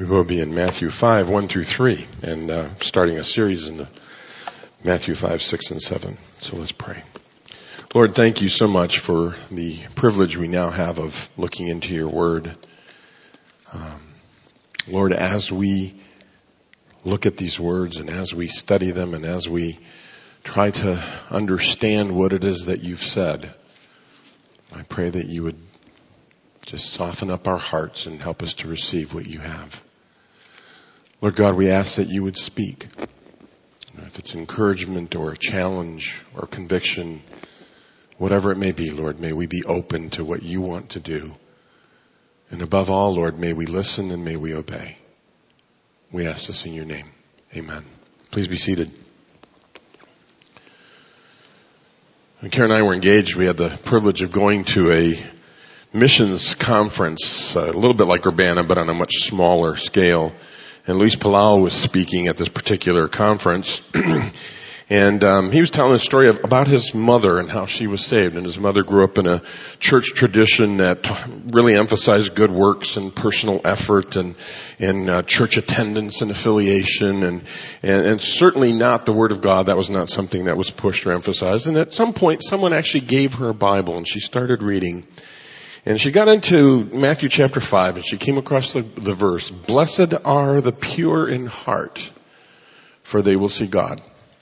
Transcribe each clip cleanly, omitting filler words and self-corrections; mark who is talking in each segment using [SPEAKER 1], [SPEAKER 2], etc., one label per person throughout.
[SPEAKER 1] We will be in Matthew 5, 1 through 3, and starting a series in Matthew 5, 6, and 7. So let's pray. Lord, thank you so much for the privilege we now have of looking into your word. Lord, as we look at these words and as we study them and as we try to understand what it is that you've said, I pray that you would just soften up our hearts and help us to receive what you have. Lord God, we ask that you would speak. If it's encouragement or a challenge or conviction, whatever it may be, Lord, may we be open to what you want to do. And above all, Lord, may we listen and may we obey. We ask this in your name. Amen. Please be seated. When Karen and I were engaged, we had the privilege of going to a missions conference, a little bit like Urbana, but on a much smaller scale. And Luis Palau was speaking at this particular conference. And he was telling a story about his mother and how she was saved. And his mother grew up in a church tradition that really emphasized good works and personal effort and church attendance and affiliation and certainly not the Word of God. That was not something that was pushed or emphasized. And at some point, someone actually gave her a Bible and she started reading. And she got into Matthew chapter 5 and she came across the verse, "Blessed are the pure in heart, for they will see God."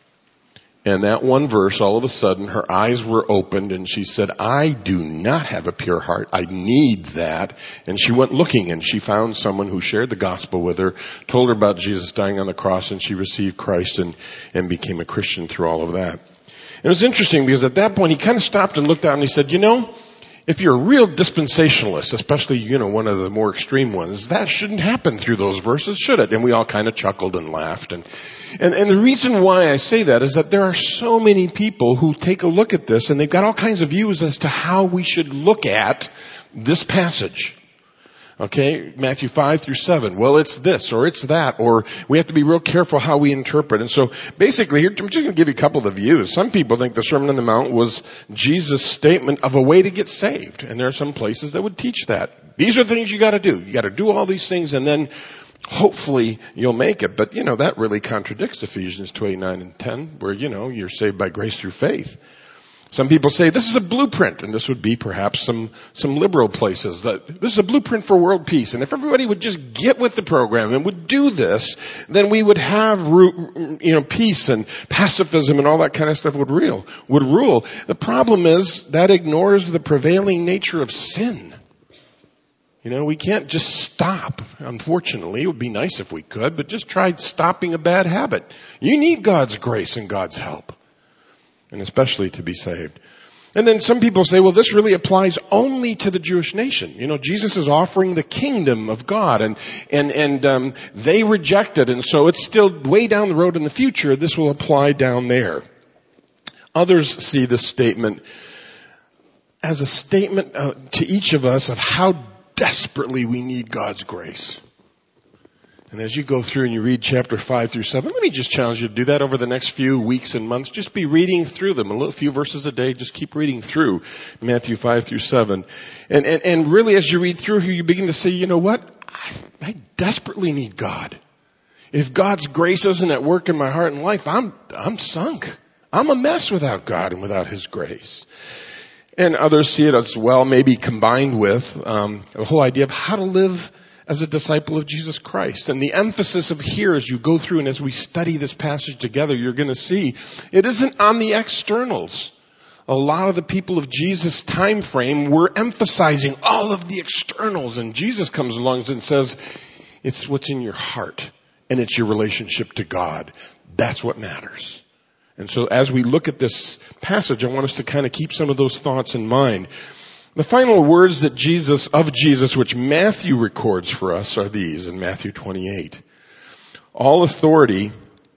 [SPEAKER 1] And that one verse, all of a sudden, her eyes were opened and she said, "I do not have a pure heart. I need that." And she went looking and she found someone who shared the gospel with her, told her about Jesus dying on the cross, and she received Christ and became a Christian through all of that. And it was interesting because at that point he kind of stopped and looked out and he said, if you're a real dispensationalist, especially, one of the more extreme ones, that shouldn't happen through those verses, should it? And we all kind of chuckled and laughed. And the reason why I say that is that there are so many people who take a look at this and they've got all kinds of views as to how we should look at this passage. Okay, Matthew 5 through 7. Well, it's this or it's that, or we have to be real careful how we interpret. And so basically here, I'm just going to give you a couple of views. Some people think the Sermon on the Mount was Jesus' statement of a way to get saved. And there are some places that would teach that. These are things you got to do. You got to do all these things and then hopefully you'll make it. But that really contradicts Ephesians 2:9 and 10, where you're saved by grace through faith. Some people say this is a blueprint, and this would be perhaps some liberal places, that this is a blueprint for world peace. And if everybody would just get with the program and would do this, then we would have, peace and pacifism and all that kind of stuff would rule. The problem is that ignores the prevailing nature of sin. We can't just stop. Unfortunately, it would be nice if we could, but just try stopping a bad habit. You need God's grace and God's help. And especially to be saved. And then some people say, well, this really applies only to the Jewish nation. Jesus is offering the kingdom of God and they reject it. And so it's still way down the road in the future. This will apply down there. Others see this statement as a statement to each of us of how desperately we need God's grace. And as you go through and you read chapter 5 through 7, let me just challenge you to do that over the next few weeks and months. Just be reading through them, a few verses a day. Just keep reading through Matthew 5 through 7. And really as you read through here, you begin to say, what? I desperately need God. If God's grace isn't at work in my heart and life, I'm sunk. I'm a mess without God and without His grace. And others see it as well, maybe combined with the whole idea of how to live as a disciple of Jesus Christ. And the emphasis of here as you go through and as we study this passage together, you're going to see it isn't on the externals. A lot of the people of Jesus' time frame were emphasizing all of the externals. And Jesus comes along and says, it's what's in your heart and it's your relationship to God. That's what matters. And so as we look at this passage, I want us to kind of keep some of those thoughts in mind. The final words of Jesus, which Matthew records for us, are these in Matthew 28. All authority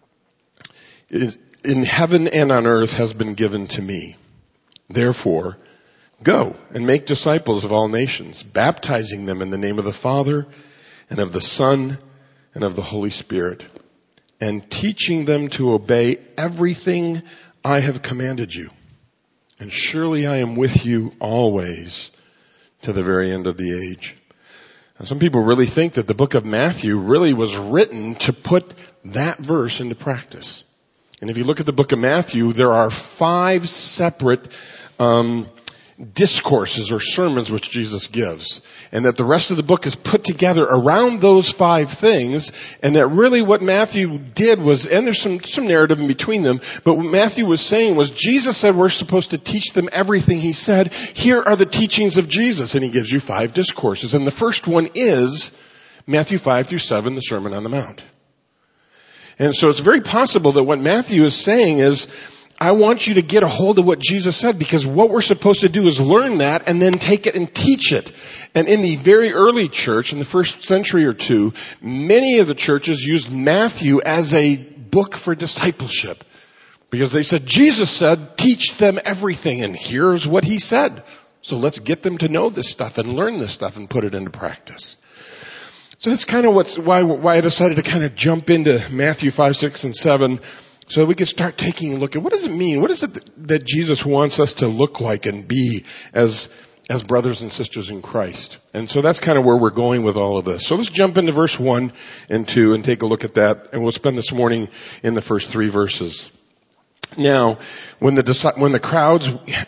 [SPEAKER 1] in heaven and on earth has been given to me. Therefore, go and make disciples of all nations, baptizing them in the name of the Father and of the Son and of the Holy Spirit, and teaching them to obey everything I have commanded you. And surely I am with you always to the very end of the age. And some people really think that the book of Matthew really was written to put that verse into practice. And if you look at the book of Matthew, there are 5 separate discourses or sermons which Jesus gives. And that the rest of the book is put together around those 5 things. And that really what Matthew did was, and there's some narrative in between them, but what Matthew was saying was Jesus said we're supposed to teach them everything he said. Here are the teachings of Jesus. And he gives you 5 discourses. And the first one is Matthew 5 through 7, the Sermon on the Mount. And so it's very possible that what Matthew is saying is, I want you to get a hold of what Jesus said, because what we're supposed to do is learn that and then take it and teach it. And in the very early church, in the first century or two, many of the churches used Matthew as a book for discipleship. Because they said, Jesus said, teach them everything, and here's what he said. So let's get them to know this stuff and learn this stuff and put it into practice. So that's kind of why I decided to kind of jump into Matthew 5, 6, and 7, so that we could start taking a look at what does it mean? What is it that Jesus wants us to look like and be as brothers and sisters in Christ? And so that's kind of where we're going with all of this. So let's jump into verse 1 and 2 and take a look at that. And we'll spend this morning in the first 3 verses. Now, when the crowds,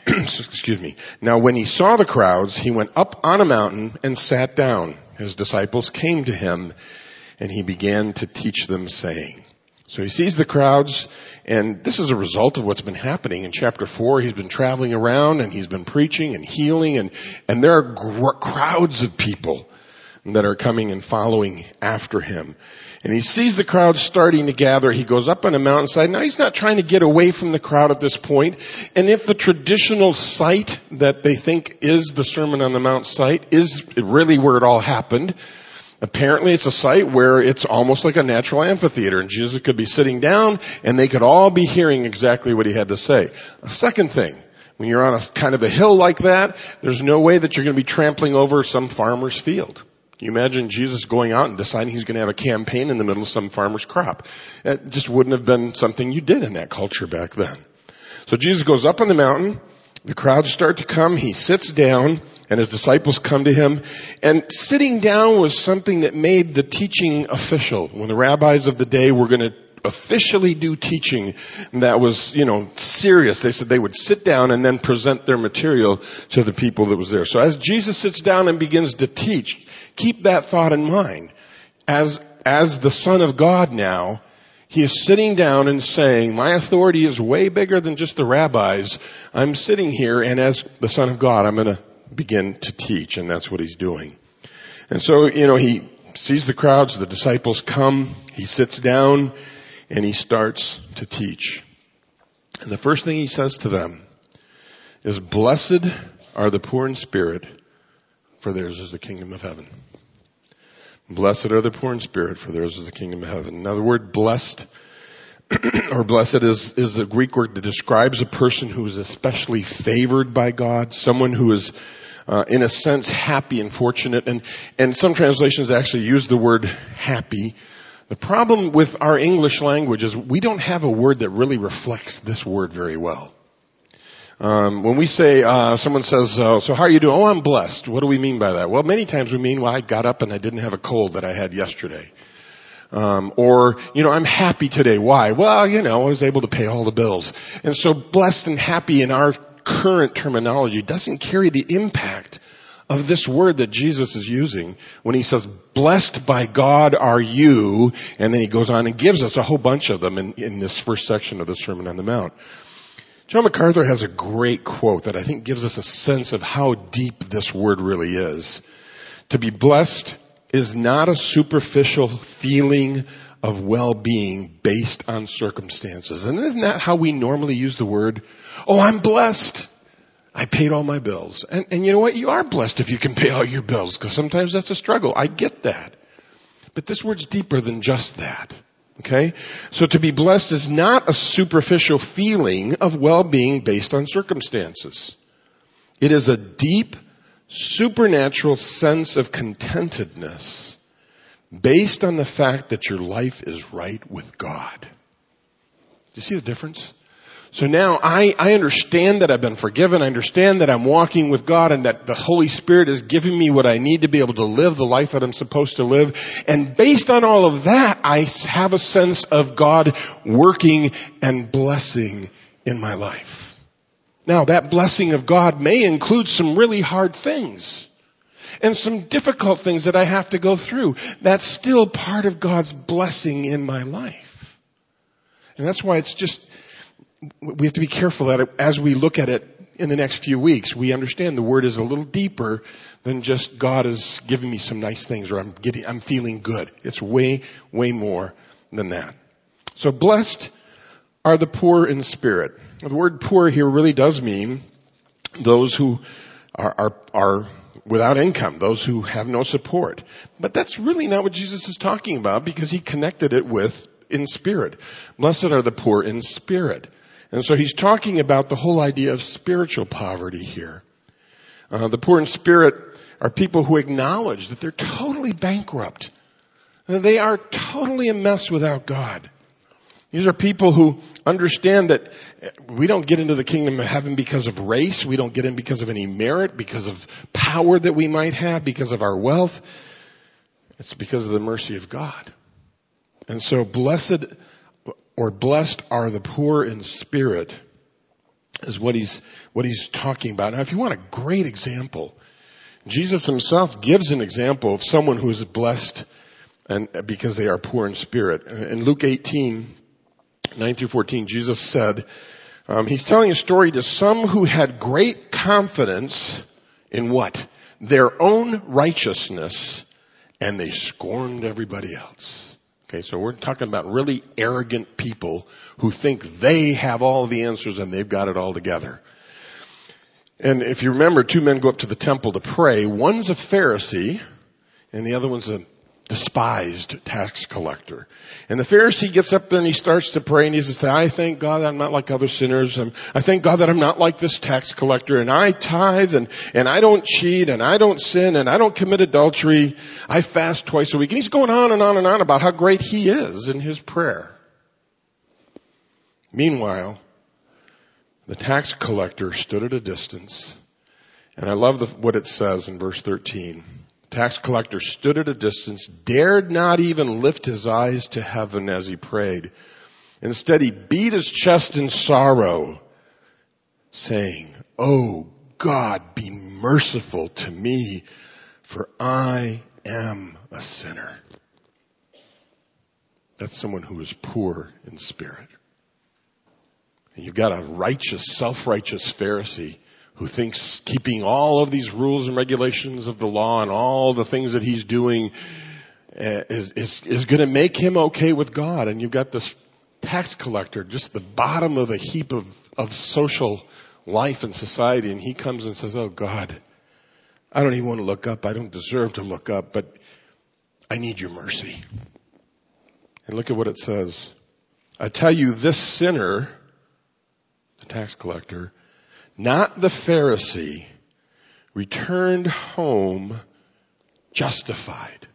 [SPEAKER 1] now when he saw the crowds, he went up on a mountain and sat down. His disciples came to him, and he began to teach them, saying. So he sees the crowds, and this is a result of what's been happening. In chapter 4, he's been traveling around, and he's been preaching and healing, and there are crowds of people that are coming and following after him. And he sees the crowd starting to gather. He goes up on a mountainside. Now he's not trying to get away from the crowd at this point. And if the traditional site that they think is the Sermon on the Mount site is really where it all happened, apparently it's a site where it's almost like a natural amphitheater. And Jesus could be sitting down and they could all be hearing exactly what he had to say. A second thing, when you're on a kind of a hill like that, there's no way that you're going to be trampling over some farmer's field. Can you imagine Jesus going out and deciding he's going to have a campaign in the middle of some farmer's crop? That just wouldn't have been something you did in that culture back then. So Jesus goes up on the mountain. The crowds start to come. He sits down, and his disciples come to him. And sitting down was something that made the teaching official. When the rabbis of the day were going to officially do teaching that was, serious, they said they would sit down and then present their material to the people that was there. So as Jesus sits down and begins to teach, keep that thought in mind. As the Son of God now, he is sitting down and saying, my authority is way bigger than just the rabbis. I'm sitting here, and as the Son of God, I'm going to begin to teach, and that's what he's doing. And so, he sees the crowds, the disciples come, he sits down, and he starts to teach. And the first thing he says to them is, blessed are the poor in spirit, for theirs is the kingdom of heaven. Blessed are the poor in spirit, for theirs is the kingdom of heaven. Now the word blessed, or blessed is the Greek word that describes a person who is especially favored by God, someone who is in a sense happy and fortunate. And some translations actually use the word happy. The problem with our English language is we don't have a word that really reflects this word very well. When we say, someone says, so how are you doing? Oh, I'm blessed. What do we mean by that? Well, many times we mean, well, I got up and I didn't have a cold that I had yesterday. Or, I'm happy today. Why? Well, I was able to pay all the bills. And so blessed and happy in our current terminology doesn't carry the impact of this word that Jesus is using when he says, blessed by God are you, and then he goes on and gives us a whole bunch of them in this first section of the Sermon on the Mount. John MacArthur has a great quote that I think gives us a sense of how deep this word really is. To be blessed is not a superficial feeling of well-being based on circumstances. And isn't that how we normally use the word? Oh, I'm blessed. I paid all my bills. And you know what? You are blessed if you can pay all your bills, because sometimes that's a struggle. I get that. But this word's deeper than just that. Okay? So to be blessed is not a superficial feeling of well-being based on circumstances. It is a deep, supernatural sense of contentedness based on the fact that your life is right with God. Do you see the difference? So now I understand that I've been forgiven. I understand that I'm walking with God and that the Holy Spirit is giving me what I need to be able to live the life that I'm supposed to live. And based on all of that, I have a sense of God working and blessing in my life. Now, that blessing of God may include some really hard things and some difficult things that I have to go through. That's still part of God's blessing in my life. And that's why we have to be careful that as we look at it in the next few weeks, we understand the word is a little deeper than just God is giving me some nice things or I'm feeling good. It's way, way more than that. So blessed are the poor in spirit. The word poor here really does mean those who are without income, those who have no support. But that's really not what Jesus is talking about because he connected it with in spirit. Blessed are the poor in spirit. And so he's talking about the whole idea of spiritual poverty here. The poor in spirit are people who acknowledge that they're totally bankrupt. That they are totally a mess without God. These are people who understand that we don't get into the kingdom of heaven because of race. We don't get in because of any merit, because of power that we might have, because of our wealth. It's because of the mercy of God. And so blessed are the poor in spirit is what he's talking about. Now, if you want a great example, Jesus himself gives an example of someone who is blessed and because they are poor in spirit. In Luke 18, 9 through 14, Jesus said, he's telling a story to some who had great confidence in what? Their own righteousness, and they scorned everybody else. Okay, so we're talking about really arrogant people who think they have all the answers and they've got it all together. And if you remember, two men go up to the temple to pray. One's a Pharisee and the other one's a despised tax collector. And the Pharisee gets up there and he starts to pray and he says, I thank God that I'm not like other sinners. I thank God that I'm not like this tax collector, and I tithe and I don't cheat and I don't sin and I don't commit adultery. I fast twice a week. And he's going on and on and on about how great he is in his prayer. Meanwhile, the tax collector stood at a distance, and I love what it says in verse 13. Tax collector stood at a distance, dared not even lift his eyes to heaven as he prayed. Instead, he beat his chest in sorrow, saying, "Oh God, be merciful to me, for I am a sinner." That's someone who is poor in spirit. And you've got a righteous, self-righteous Pharisee who thinks keeping all of these rules and regulations of the law and all the things that he's doing is going to make him okay with God. And you've got this tax collector, just the bottom of a heap of social life and society, and he comes and says, "Oh God, I don't even want to look up. I don't deserve to look up, but I need your mercy." And look at what it says. I tell you, this sinner, the tax collector, not the Pharisee, returned home justified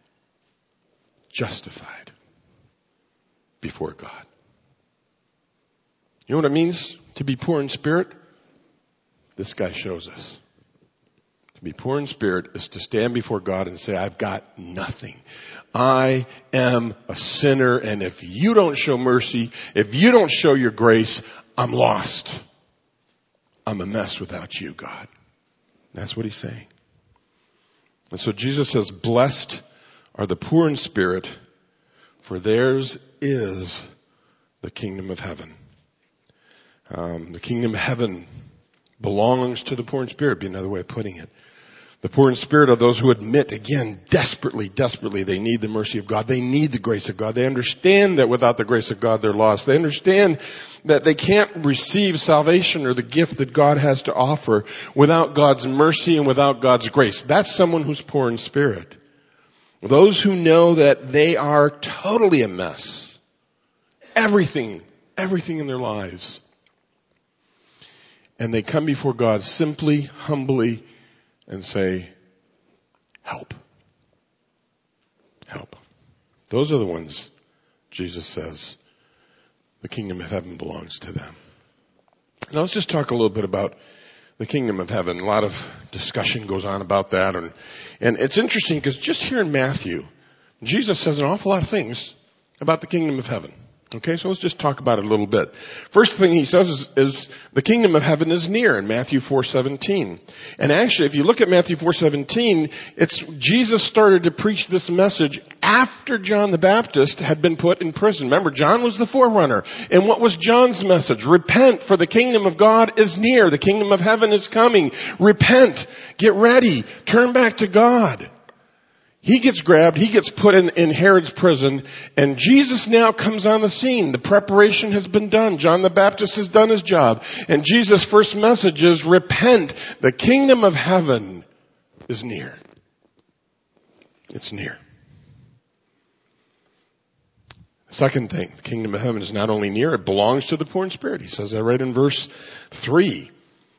[SPEAKER 1] before God. You know what it means to be poor in spirit? This guy shows us. To be poor in spirit is to stand before God and say, I've got nothing. I am a sinner, and if you don't show mercy, if you don't show your grace, I'm lost. I'm a mess without you, God. That's what he's saying. And so Jesus says, blessed are the poor in spirit, for theirs is the kingdom of heaven. The kingdom of heaven belongs to the poor in spirit, be another way of putting it. The poor in spirit are those who admit, again, desperately, they need the mercy of God. They need the grace of God. They understand that without the grace of God, they're lost. They understand that they can't receive salvation or the gift that God has to offer without God's mercy and without God's grace. That's someone who's poor in spirit. Those who know that they are totally a mess. Everything in their lives. And they come before God simply, humbly, and say, help. Help. Those are the ones, Jesus says, the kingdom of heaven belongs to them. Now let's just talk a little bit about the kingdom of heaven. A lot of discussion goes on about that. And it's interesting because just here in Matthew, Jesus says an awful lot of things about the kingdom of heaven. Okay, so let's just talk about it a little bit. First thing he says is the kingdom of heaven is near in Matthew 4:17. And actually, if you look at Matthew 4:17, it's Jesus started to preach this message after John the Baptist had been put in prison. Remember, John was the forerunner. And what was John's message? Repent, for the kingdom of God is near. The kingdom of heaven is coming. Repent. Get ready. Turn back to God. He gets grabbed, he gets put in Herod's prison, and Jesus now comes on the scene. The preparation has been done. John the Baptist has done his job. And Jesus' first message is, repent, the kingdom of heaven is near. It's near. The second thing, the kingdom of heaven is not only near, it belongs to the poor in spirit. He says that right in verse 3.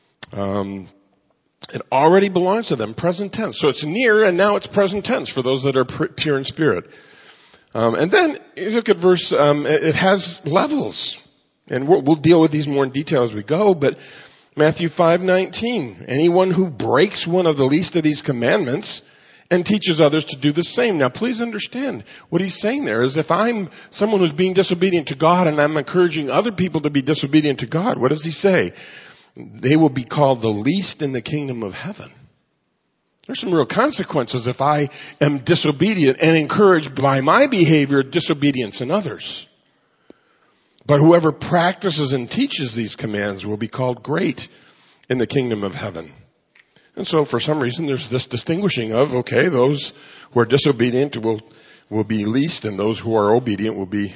[SPEAKER 1] It already belongs to them, present tense. So it's near, and now it's present tense for those that are pure in spirit. And then you look at verse, it has levels. And we'll deal with these more in detail as we go, but Matthew 5:19, anyone who breaks one of the least of these commandments and teaches others to do the same. Now please understand, what he's saying there is if I'm someone who's being disobedient to God and I'm encouraging other people to be disobedient to God, what does he say? They will be called the least in the kingdom of heaven. There's some real consequences if I am disobedient and encouraged by my behavior disobedience in others. But whoever practices and teaches these commands will be called great in the kingdom of heaven. And so for some reason there's this distinguishing of, okay, those who are disobedient will be least, and those who are obedient will be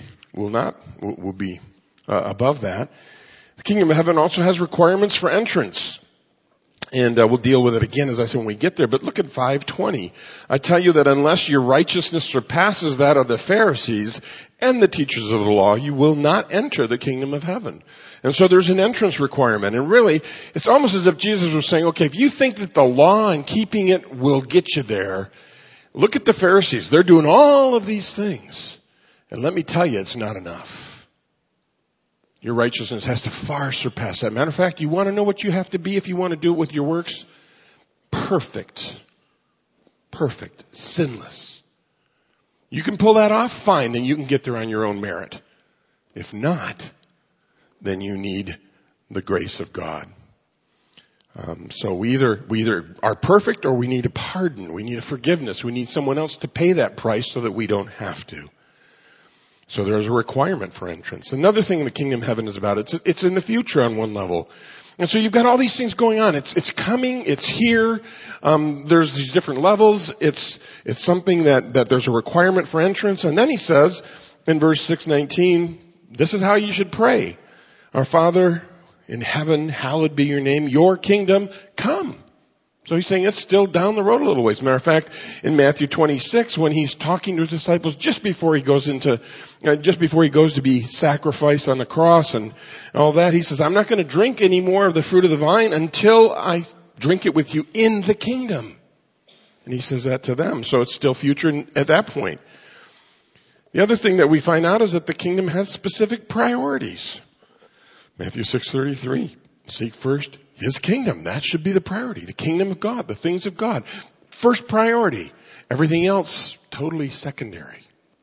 [SPEAKER 1] above that. The kingdom of heaven also has requirements for entrance. And we'll deal with it again, as I said, when we get there. But look at 5:20. I tell you that unless your righteousness surpasses that of the Pharisees and the teachers of the law, you will not enter the kingdom of heaven. And so there's an entrance requirement. And really, it's almost as if Jesus was saying, okay, if you think that the law and keeping it will get you there, look at the Pharisees. They're doing all of these things. And let me tell you, it's not enough. Your righteousness has to far surpass that. Matter of fact, you want to know what you have to be if you want to do it with your works? Perfect. Perfect. Sinless. You can pull that off, fine, then you can get there on your own merit. If not, then you need the grace of God. So we either are perfect or we need a pardon. We need a forgiveness. We need someone else to pay that price so that we don't have to. So there's a requirement for entrance. Another thing the kingdom of heaven is about, it's in the future on one level. And so you've got all these things going on. It's coming, it's here. There's these different levels. It's something that there's a requirement for entrance. And then he says in verse 6:19, this is how you should pray. Our Father in heaven, hallowed be your name. Your kingdom come. So he's saying it's still down the road a little ways. Matter of fact, in Matthew 26, when he's talking to his disciples just before he goes to be sacrificed on the cross and all that, he says, I'm not going to drink any more of the fruit of the vine until I drink it with you in the kingdom. And he says that to them. So it's still future at that point. The other thing that we find out is that the kingdom has specific priorities. Matthew 6:33. Seek first his kingdom. That should be the priority. The kingdom of God, the things of God. First priority. Everything else, totally secondary.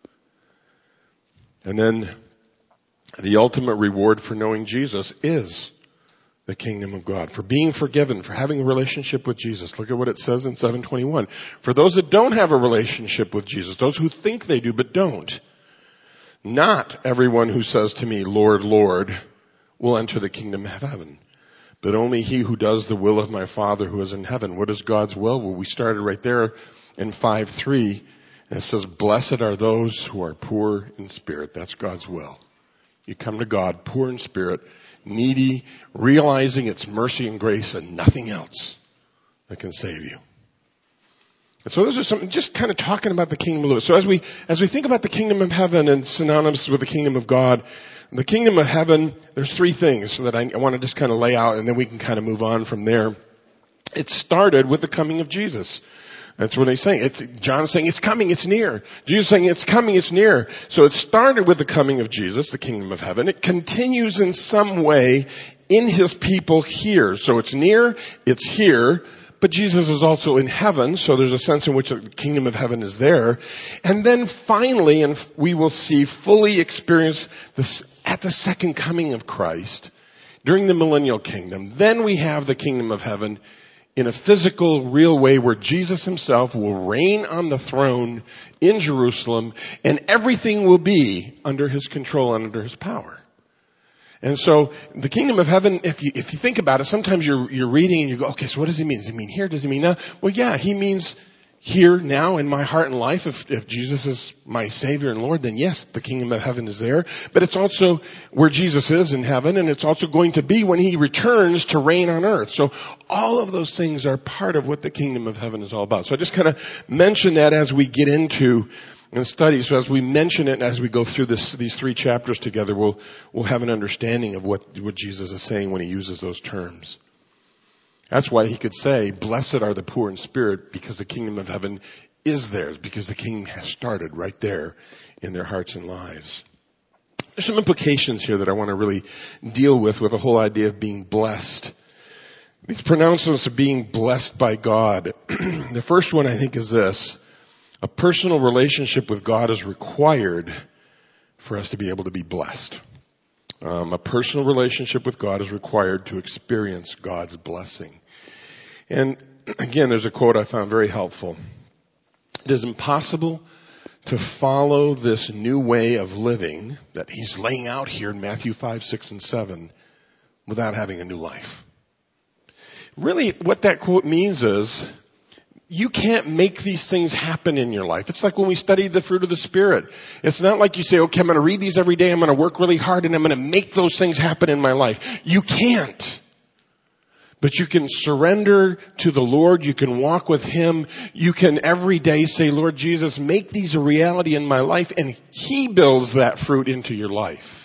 [SPEAKER 1] And then the ultimate reward for knowing Jesus is the kingdom of God. For being forgiven, for having a relationship with Jesus. Look at what it says in 7:21. For those that don't have a relationship with Jesus, those who think they do but don't, not everyone who says to me, Lord, Lord, will enter the kingdom of heaven, but only he who does the will of my Father who is in heaven. What is God's will? Well, we started right there in 5:3. And it says, blessed are those who are poor in spirit. That's God's will. You come to God poor in spirit, needy, realizing it's mercy and grace and nothing else that can save you. And so those are some, just kind of talking about the kingdom of God. So as we think about the kingdom of heaven and synonymous with the kingdom of God, the kingdom of heaven, there's three things that I want to just kind of lay out, and then we can kind of move on from there. It started with the coming of Jesus. That's what he's saying. John's saying it's coming, it's near. Jesus saying it's coming, it's near. So it started with the coming of Jesus, the kingdom of heaven. It continues in some way in his people here. So it's near, it's here, but Jesus is also in heaven, so there's a sense in which the kingdom of heaven is there. And then finally, and we will see fully experience this at the second coming of Christ, during the millennial kingdom, then we have the kingdom of heaven in a physical, real way where Jesus himself will reign on the throne in Jerusalem, and everything will be under his control and under his power. And so the kingdom of heaven, if you think about it, sometimes you're reading and you go, okay, so what does he mean? Does he mean here? Does he mean now? Well, yeah, he means here, now, in my heart and life. If Jesus is my Savior and Lord, then yes, the kingdom of heaven is there. But it's also where Jesus is in heaven, and it's also going to be when he returns to reign on earth. So all of those things are part of what the kingdom of heaven is all about. So I just kind of mention that as we get into and study. So as we mention it, as we go through these 3 chapters together, we'll have an understanding of what Jesus is saying when he uses those terms. That's why he could say, blessed are the poor in spirit, because the kingdom of heaven is theirs, because the king has started right there in their hearts and lives. There's some implications here that I want to really deal with the whole idea of being blessed. These pronouncements of being blessed by God. The first one, I think, is this. A personal relationship with God is required for us to be able to be blessed. A personal relationship with God is required to experience God's blessing. And again, there's a quote I found very helpful. It is impossible to follow this new way of living that he's laying out here in Matthew 5, 6, and 7 without having a new life. Really, what that quote means is, you can't make these things happen in your life. It's like when we study the fruit of the Spirit. It's not like you say, okay, I'm going to read these every day, I'm going to work really hard, and I'm going to make those things happen in my life. You can't. But you can surrender to the Lord. You can walk with him. You can every day say, Lord Jesus, make these a reality in my life, and he builds that fruit into your life.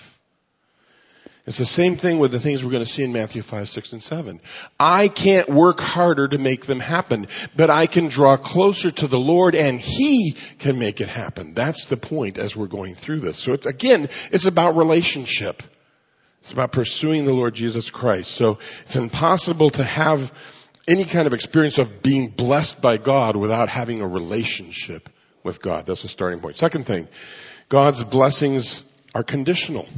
[SPEAKER 1] It's the same thing with the things we're going to see in Matthew 5, 6, and 7. I can't work harder to make them happen, but I can draw closer to the Lord and he can make it happen. That's the point as we're going through this. So it's about relationship. It's about pursuing the Lord Jesus Christ. So it's impossible to have any kind of experience of being blessed by God without having a relationship with God. That's the starting point. Second thing, God's blessings are conditional.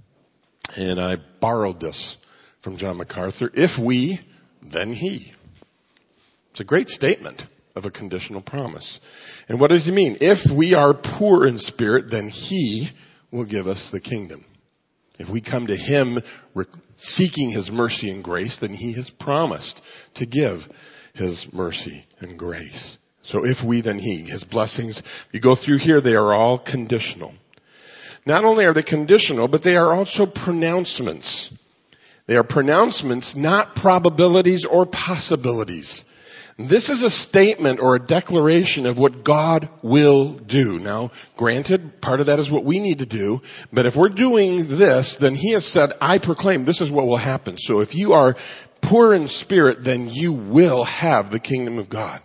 [SPEAKER 1] And I borrowed this from John MacArthur. If we, then he. It's a great statement of a conditional promise. And what does he mean? If we are poor in spirit, then he will give us the kingdom. If we come to him seeking his mercy and grace, then he has promised to give his mercy and grace. So if we, then he. His blessings, if you go through here, they are all conditional. Not only are they conditional, but they are also pronouncements. They are pronouncements, not probabilities or possibilities. This is a statement or a declaration of what God will do. Now, granted, part of that is what we need to do, but if we're doing this, then he has said, I proclaim this is what will happen. So if you are poor in spirit, then you will have the kingdom of God.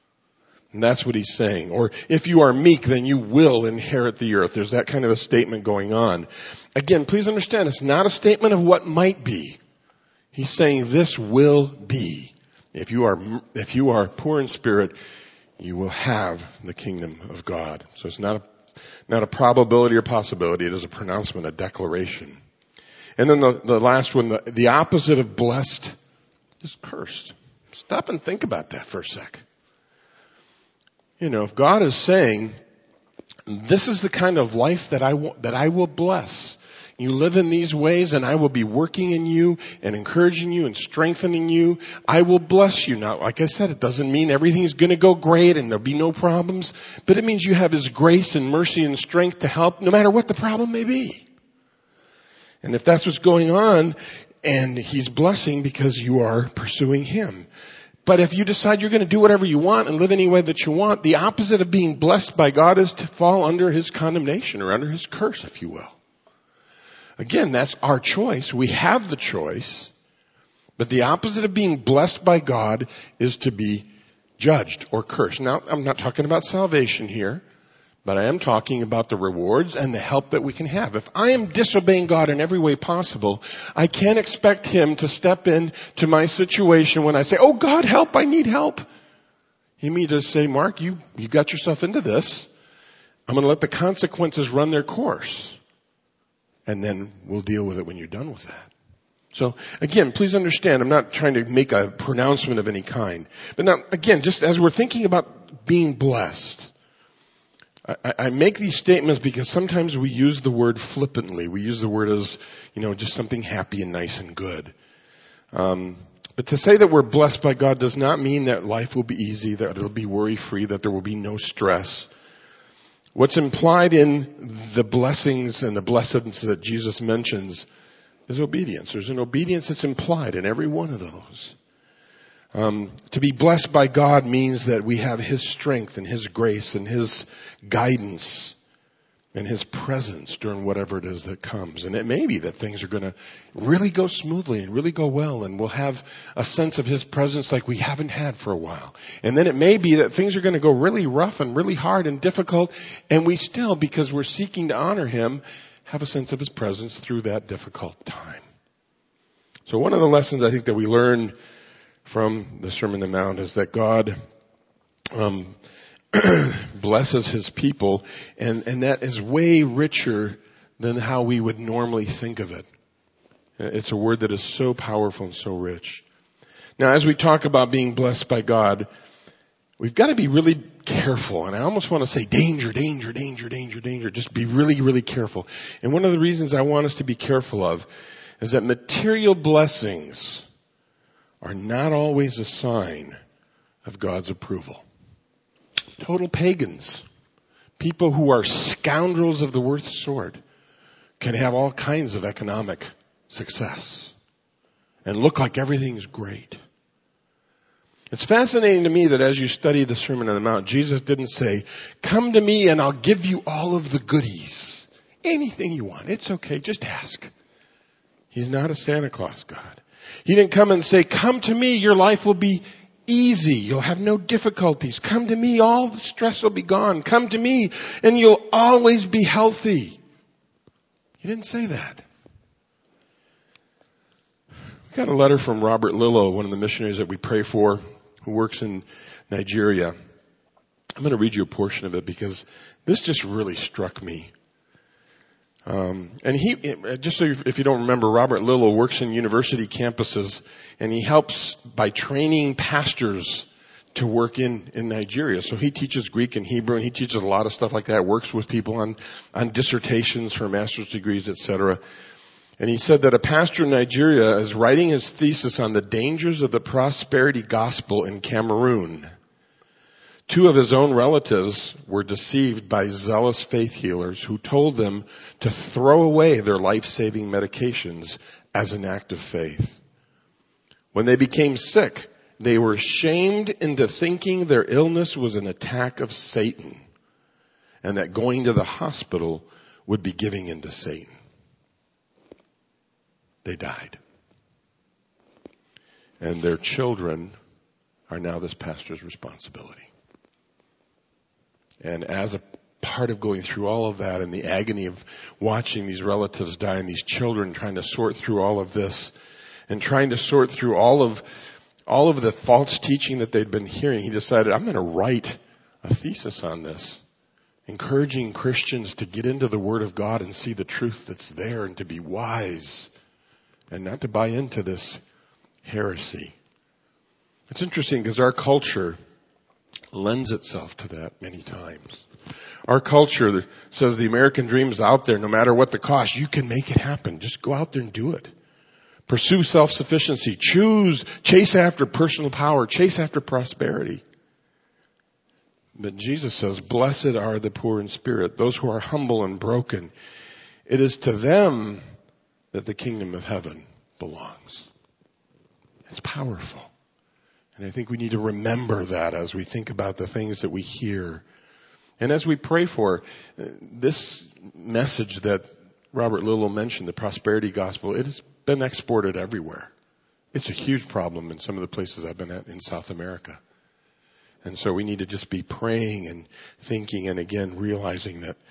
[SPEAKER 1] And that's what he's saying. Or if you are meek, then you will inherit the earth. There's that kind of a statement going on. Again, please understand, it's not a statement of what might be. He's saying this will be. If you are poor in spirit, you will have the kingdom of God. So it's not a probability or possibility. It is a pronouncement, a declaration. And then the last one, the opposite of blessed is cursed. Stop and think about that for a sec. If God is saying, this is the kind of life that I will bless. You live in these ways and I will be working in you and encouraging you and strengthening you. I will bless you. Now, like I said, it doesn't mean everything's going to go great and there'll be no problems, but it means you have his grace and mercy and strength to help no matter what the problem may be. And if that's what's going on, and he's blessing because you are pursuing him. But if you decide you're going to do whatever you want and live any way that you want, the opposite of being blessed by God is to fall under his condemnation or under his curse, if you will. Again, that's our choice. We have the choice. But the opposite of being blessed by God is to be judged or cursed. Now, I'm not talking about salvation here, But I am talking about the rewards and the help that we can have. If I am disobeying God in every way possible, I can't expect Him to step into my situation when I say, oh God, help, I need help. He may just say, Mark, you got yourself into this. I'm going to let the consequences run their course. And then we'll deal with it when you're done with that. So again, please understand, I'm not trying to make a pronouncement of any kind. But now, again, just as we're thinking about being blessed, I make these statements because sometimes we use the word flippantly. We use the word as, just something happy and nice and good. But to say that we're blessed by God does not mean that life will be easy, that it'll be worry-free, that there will be no stress. What's implied in the blessings and the blessedness that Jesus mentions is obedience. There's an obedience that's implied in every one of those. To be blessed by God means that we have His strength and His grace and His guidance and His presence during whatever it is that comes. And it may be that things are going to really go smoothly and really go well, and we'll have a sense of His presence like we haven't had for a while. And then it may be that things are going to go really rough and really hard and difficult, and we still, because we're seeking to honor Him, have a sense of His presence through that difficult time. So one of the lessons I think that we learn from the Sermon on the Mount is that God blesses His people, and that is way richer than how we would normally think of it. It's a word that is so powerful and so rich. Now, as we talk about being blessed by God, we've got to be really careful, and I almost want to say danger, danger, danger, danger, danger. Just be really, really careful. And one of the reasons I want us to be careful of is that material blessings are not always a sign of God's approval. Total pagans, people who are scoundrels of the worst sort, can have all kinds of economic success and look like everything's great. It's fascinating to me that as you study the Sermon on the Mount, Jesus didn't say, come to me and I'll give you all of the goodies. Anything you want. It's okay. Just ask. He's not a Santa Claus God. He didn't come and say, come to me, your life will be easy. You'll have no difficulties. Come to me, all the stress will be gone. Come to me and you'll always be healthy. He didn't say that. We got a letter from Robert Lillo, one of the missionaries that we pray for, who works in Nigeria. I'm going to read you a portion of it because this just really struck me. And he, just so if you don't remember, Robert Lillo works in university campuses, and he helps by training pastors to work in Nigeria. So he teaches Greek and Hebrew, and he teaches a lot of stuff like that, works with people on dissertations for master's degrees, etc. And he said that a pastor in Nigeria is writing his thesis on the dangers of the prosperity gospel in Cameroon. 2 of his own relatives were deceived by zealous faith healers who told them to throw away their life-saving medications as an act of faith. When they became sick, they were shamed into thinking their illness was an attack of Satan, and that going to the hospital would be giving in to Satan. They died. And their children are now this pastor's responsibility. And as a part of going through all of that and the agony of watching these relatives die and these children trying to sort through all of this and trying to sort through all of the false teaching that they'd been hearing, he decided, I'm going to write a thesis on this, encouraging Christians to get into the Word of God and see the truth that's there and to be wise and not to buy into this heresy. It's interesting because our culture lends itself to that many times. Our culture says the American dream is out there no matter what the cost. You can make it happen. Just go out there and do it. Pursue self-sufficiency. Chase after personal power. Chase after prosperity. But Jesus says, blessed are the poor in spirit, those who are humble and broken. It is to them that the kingdom of heaven belongs. It's powerful. And I think we need to remember that as we think about the things that we hear. And as we pray for this message that Robert Lillo mentioned, the prosperity gospel, it has been exported everywhere. It's a huge problem in some of the places I've been at in South America. And so we need to just be praying and thinking and again realizing that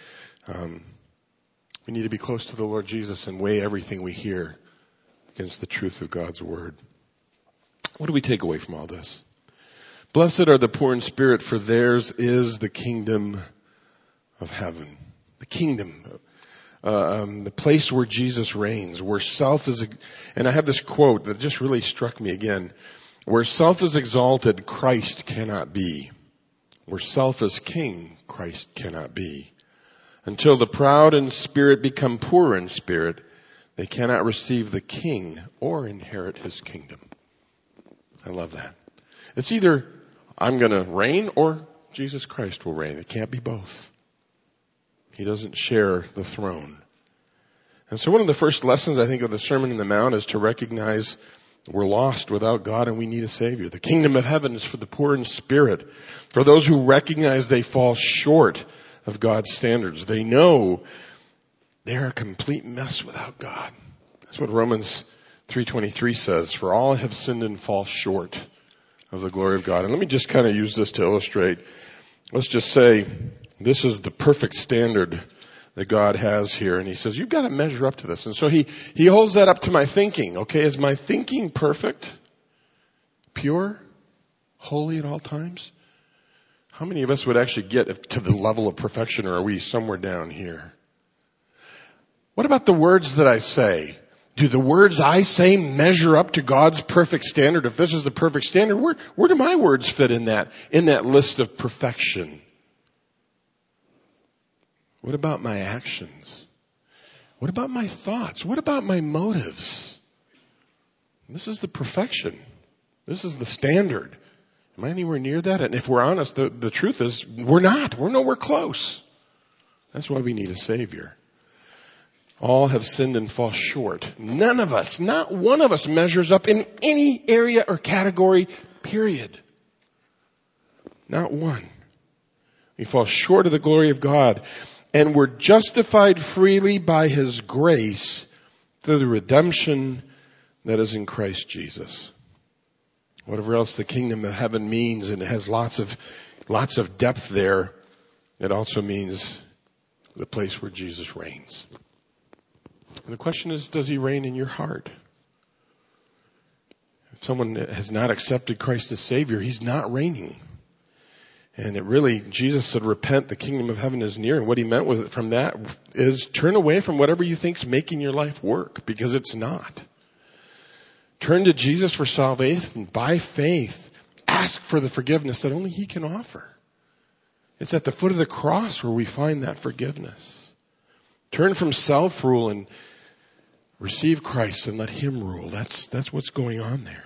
[SPEAKER 1] we need to be close to the Lord Jesus and weigh everything we hear against the truth of God's word. What do we take away from all this? Blessed are the poor in spirit, for theirs is the kingdom of heaven. The kingdom, the place where Jesus reigns, where self is, and I have this quote that just really struck me again. Where self is exalted, Christ cannot be. Where self is king, Christ cannot be. Until the proud in spirit become poor in spirit, they cannot receive the king or inherit his kingdom. I love that. It's either I'm going to reign or Jesus Christ will reign. It can't be both. He doesn't share the throne. And so one of the first lessons I think of the Sermon on the Mount is to recognize we're lost without God and we need a Savior. The kingdom of heaven is for the poor in spirit, for those who recognize they fall short of God's standards. They know they're a complete mess without God. That's what Romans 3:23 says, for all have sinned and fall short of the glory of God. And let me just kind of use this to illustrate. Let's just say this is the perfect standard that God has here. And he says, you've got to measure up to this. And so he holds that up to my thinking. Okay, is my thinking perfect? Pure? Holy at all times? How many of us would actually get to the level of perfection, or are we somewhere down here? What about the words that I say? Do the words I say measure up to God's perfect standard? If this is the perfect standard, where do my words fit in that list of perfection? What about my actions? What about my thoughts? What about my motives? This is the perfection. This is the standard. Am I anywhere near that? And if we're honest, the truth is we're not. We're nowhere close. That's why we need a Savior. All have sinned and fall short. None of us, not one of us measures up in any area or category, period. Not one. We fall short of the glory of God. And we're justified freely by His grace through the redemption that is in Christ Jesus. Whatever else the kingdom of heaven means, and it has lots of depth there, it also means the place where Jesus reigns. And the question is, does He reign in your heart? If someone has not accepted Christ as Savior, He's not reigning. And it really, Jesus said, repent, the kingdom of heaven is near. And what He meant with it from that is turn away from whatever you think's making your life work, because it's not. Turn to Jesus for salvation by faith. Ask for the forgiveness that only He can offer. It's at the foot of the cross where we find that forgiveness. Turn from self-rule and receive Christ and let Him rule. That's what's going on there.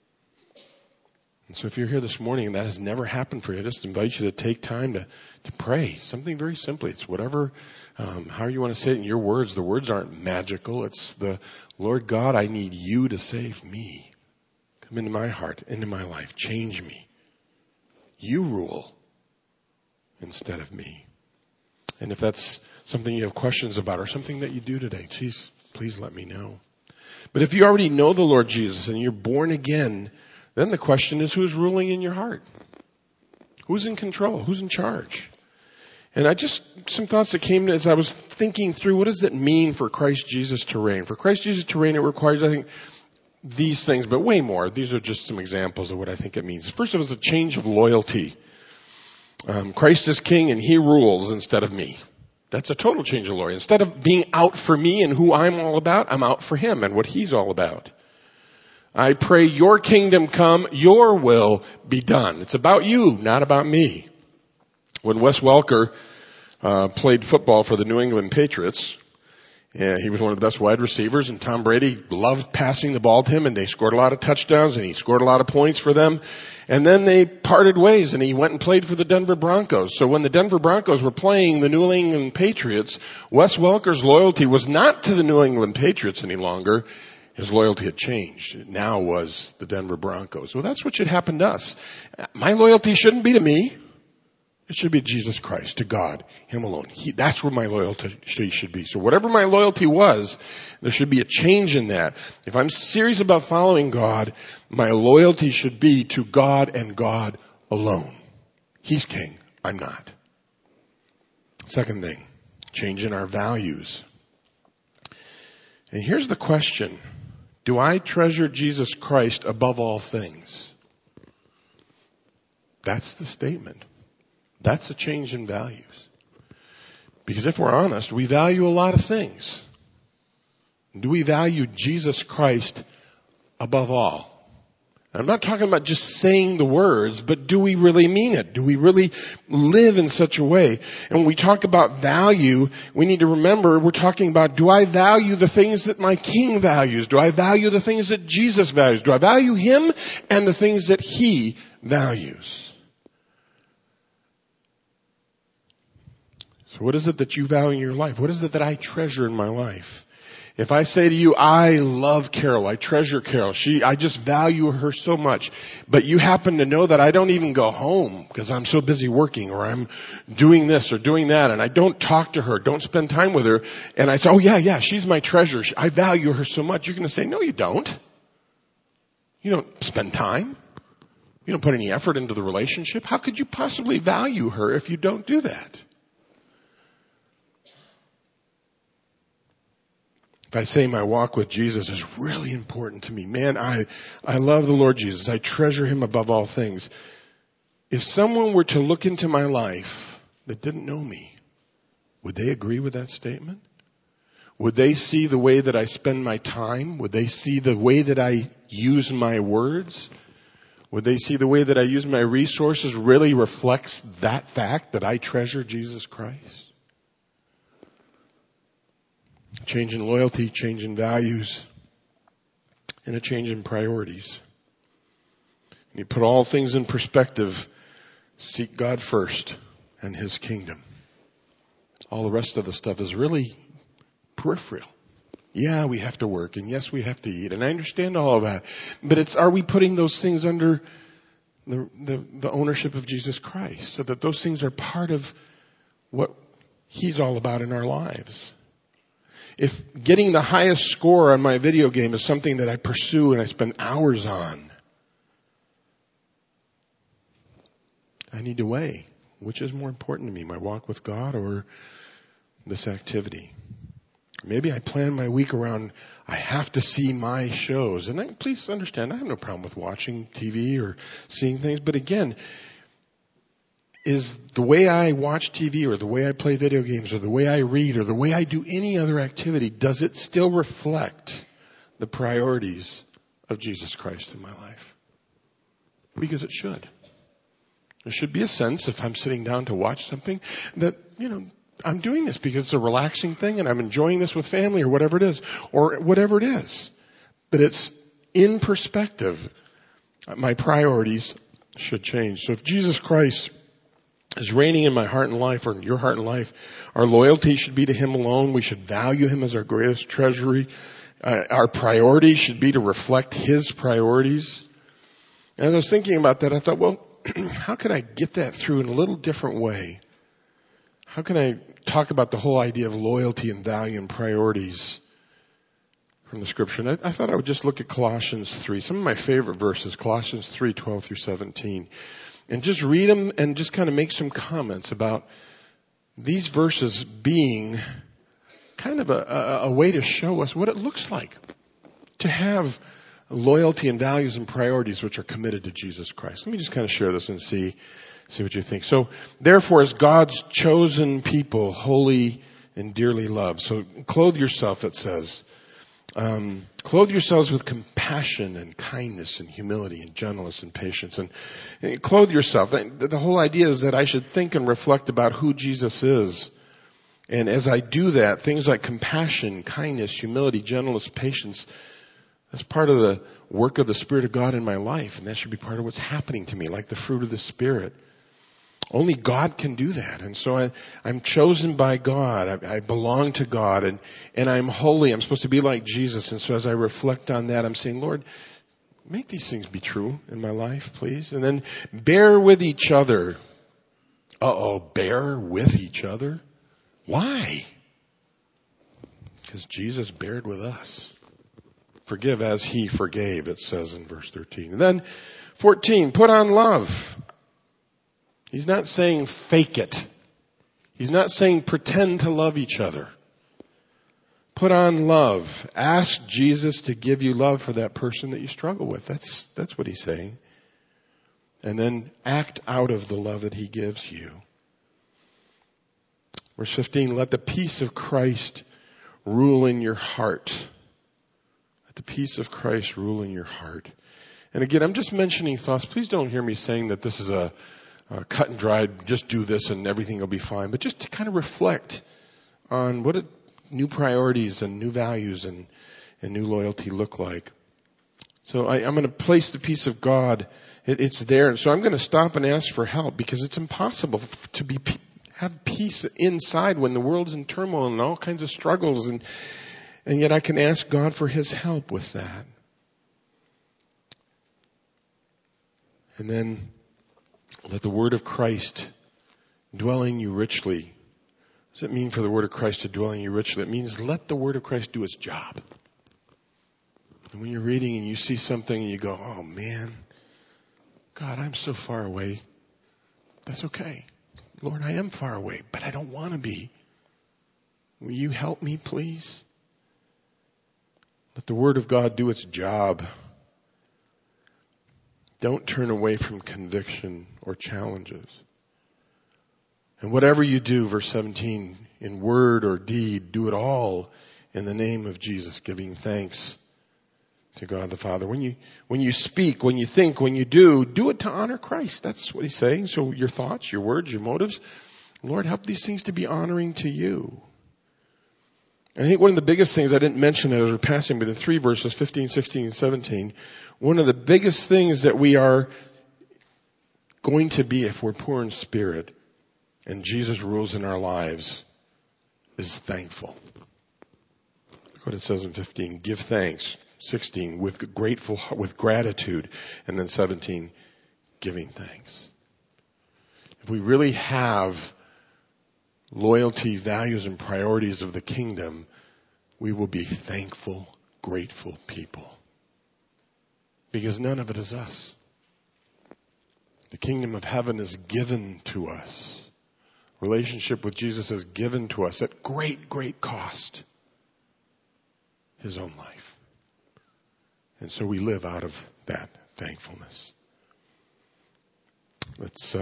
[SPEAKER 1] And so if you're here this morning and that has never happened for you, I just invite you to take time to pray. Something very simply. It's whatever, how you want to say it in your words. The words aren't magical. It's the, Lord God, I need You to save me. Come into my heart, into my life. Change me. You rule instead of me. And if that's something you have questions about or something that you do today, please let me know. But if you already know the Lord Jesus and you're born again, then the question is, who's ruling in your heart? Who's in control? Who's in charge? And some thoughts that came as I was thinking through, what does it mean for Christ Jesus to reign? For Christ Jesus to reign, it requires, I think, these things, but way more. These are just some examples of what I think it means. First of all, it's a change of loyalty. Christ is king and He rules instead of me. That's a total change of loyalty. Instead of being out for me and who I'm all about, I'm out for Him and what He's all about. I pray Your kingdom come, Your will be done. It's about You, not about me. When Wes Welker played football for the New England Patriots, he was one of the best wide receivers, and Tom Brady loved passing the ball to him, and they scored a lot of touchdowns, and he scored a lot of points for them. And then they parted ways, and he went and played for the Denver Broncos. So when the Denver Broncos were playing the New England Patriots, Wes Welker's loyalty was not to the New England Patriots any longer. His loyalty had changed. It now was the Denver Broncos. Well, that's what should happen to us. My loyalty shouldn't be to me. It should be Jesus Christ, to God, Him alone. That's where my loyalty should be. So whatever my loyalty was, there should be a change in that. If I'm serious about following God, my loyalty should be to God and God alone. He's king. I'm not. Second thing, change in our values. And here's the question. Do I treasure Jesus Christ above all things? That's the statement. That's a change in values. Because if we're honest, we value a lot of things. Do we value Jesus Christ above all? And I'm not talking about just saying the words, but do we really mean it? Do we really live in such a way? And when we talk about value, we need to remember we're talking about, do I value the things that my King values? Do I value the things that Jesus values? Do I value Him and the things that He values? So what is it that you value in your life? What is it that I treasure in my life? If I say to you, I love Carol, I treasure Carol, I just value her so much, but you happen to know that I don't even go home because I'm so busy working, or I'm doing this or doing that, and I don't talk to her, don't spend time with her, and I say, oh yeah, she's my treasure, I value her so much, you're going to say, no you don't. You don't spend time. You don't put any effort into the relationship. How could you possibly value her if you don't do that? If I say my walk with Jesus is really important to me, man, I love the Lord Jesus. I treasure Him above all things. If someone were to look into my life that didn't know me, would they agree with that statement? Would they see the way that I spend my time? Would they see the way that I use my words? Would they see the way that I use my resources really reflects that fact that I treasure Jesus Christ? Change in loyalty, change in values, and a change in priorities. And you put all things in perspective, seek God first and His kingdom. All the rest of the stuff is really peripheral. Yeah, we have to work, and yes, we have to eat, and I understand all of that. But are we putting those things under the ownership of Jesus Christ, so that those things are part of what He's all about in our lives? If getting the highest score on my video game is something that I pursue and I spend hours on, I need to weigh which is more important to me, my walk with God or this activity. Maybe I plan my week around, I have to see my shows. And please understand, I have no problem with watching TV or seeing things. But again, is the way I watch TV or the way I play video games or the way I read or the way I do any other activity, does it still reflect the priorities of Jesus Christ in my life? Because it should. There should be a sense, if I'm sitting down to watch something, that, I'm doing this because it's a relaxing thing and I'm enjoying this with family or whatever it is. But it's in perspective. My priorities should change. So if Jesus Christ is reigning in my heart and life, or in your heart and life, our loyalty should be to Him alone. We should value Him as our greatest treasury. Our priority should be to reflect His priorities. And as I was thinking about that, I thought, well, how can I get that through in a little different way? How can I talk about the whole idea of loyalty and value and priorities from the Scripture? And I thought I would just look at Colossians 3, some of my favorite verses, Colossians 3, 12 through 17. And just read them and just kind of make some comments about these verses being kind of a way to show us what it looks like to have loyalty and values and priorities which are committed to Jesus Christ. Let me just kind of share this and see what you think. So, therefore, as God's chosen people, holy and dearly loved. So, clothe yourself, it says. Clothe yourselves with compassion and kindness and humility and gentleness and patience. And clothe yourself. The whole idea is that I should think and reflect about who Jesus is. And as I do that, things like compassion, kindness, humility, gentleness, patience, that's part of the work of the Spirit of God in my life. And that should be part of what's happening to me, like the fruit of the Spirit. Only God can do that. And so I'm chosen by God. I belong to God and I'm holy. I'm supposed to be like Jesus. And so as I reflect on that, I'm saying, Lord, make these things be true in my life, please. And then bear with each other. Bear with each other? Why? Because Jesus bared with us. Forgive as He forgave, it says in verse 13. And then 14, put on love. He's not saying fake it. He's not saying pretend to love each other. Put on love. Ask Jesus to give you love for that person that you struggle with. That's what he's saying. And then act out of the love that he gives you. Verse 15, let the peace of Christ rule in your heart. Let the peace of Christ rule in your heart. And again, I'm just mentioning thoughts. Please don't hear me saying that this is a cut and dried, just do this and everything will be fine. But just to kind of reflect on what new priorities and new values and new loyalty look like. So I'm going to place the peace of God. It's there. And so I'm going to stop and ask for help because it's impossible to have peace inside when the world's in turmoil and all kinds of struggles. And yet I can ask God for his help with that. And then let the word of Christ dwell in you richly. What does it mean for the word of Christ to dwell in you richly? It means let the word of Christ do its job. And when you're reading and you see something and you go, oh man, God, I'm so far away. That's okay. Lord, I am far away, but I don't want to be. Will you help me, please? Let the word of God do its job. Don't turn away from conviction or challenges. And whatever you do, verse 17, in word or deed, do it all in the name of Jesus, giving thanks to God the Father. When you speak, when you think, when you do it to honor Christ. That's what he's saying. So your thoughts, your words, your motives, Lord, help these things to be honoring to you. And I think one of the biggest things I didn't mention as we're passing, but in 3 verses, 15, 16, and 17, one of the biggest things that we are going to be if we're poor in spirit and Jesus rules in our lives is thankful. Look what it says in 15. Give thanks. 16, with gratitude. And then 17, giving thanks. If we really have loyalty, values, and priorities of the kingdom, we will be thankful, grateful people. Because none of it is us. The kingdom of heaven is given to us. Relationship with Jesus is given to us at great, great cost. His own life. And so we live out of that thankfulness. Let's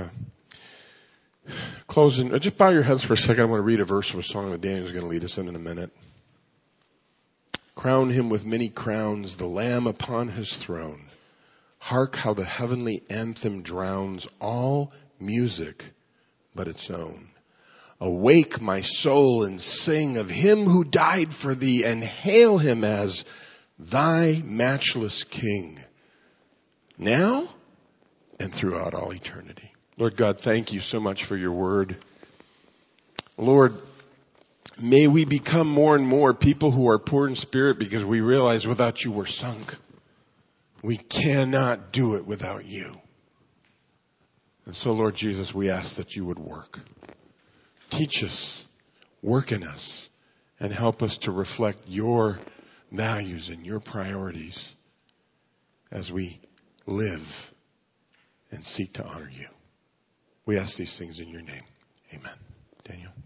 [SPEAKER 1] close in. Just bow your heads for a second. I want to read a verse of a song that Daniel's going to lead us in a minute. Crown him with many crowns, the Lamb upon his throne. Hark how the heavenly anthem drowns all music but its own. Awake, my soul, and sing of him who died for thee, and hail him as thy matchless King, now and throughout all eternity. Lord God, thank you so much for your word. Lord, may we become more and more people who are poor in spirit because we realize without you we're sunk. We cannot do it without you. And so, Lord Jesus, we ask that you would work. Teach us, work in us, and help us to reflect your values and your priorities as we live and seek to honor you. We ask these things in your name. Amen. Daniel.